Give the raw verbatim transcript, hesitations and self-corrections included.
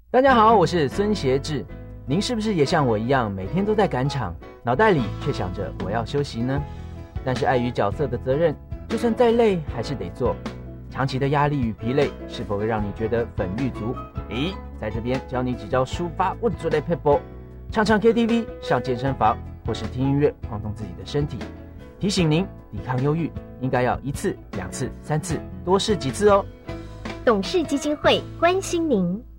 大家好，我是孙协志。您是不是也像我一样，每天都在赶场，脑袋里却想着我要休息呢？但是碍于角色的责任，就算再累还是得做。长期的压力与疲累，是否会让你觉得粉欲足？诶，在这边教你几招抒发不足的撇步，唱唱 K T V， 上健身房，或是听音乐晃动自己的身体。提醒您，抵抗忧郁应该要一次、两次、三次，多试几次哦。 董事基金会关心您。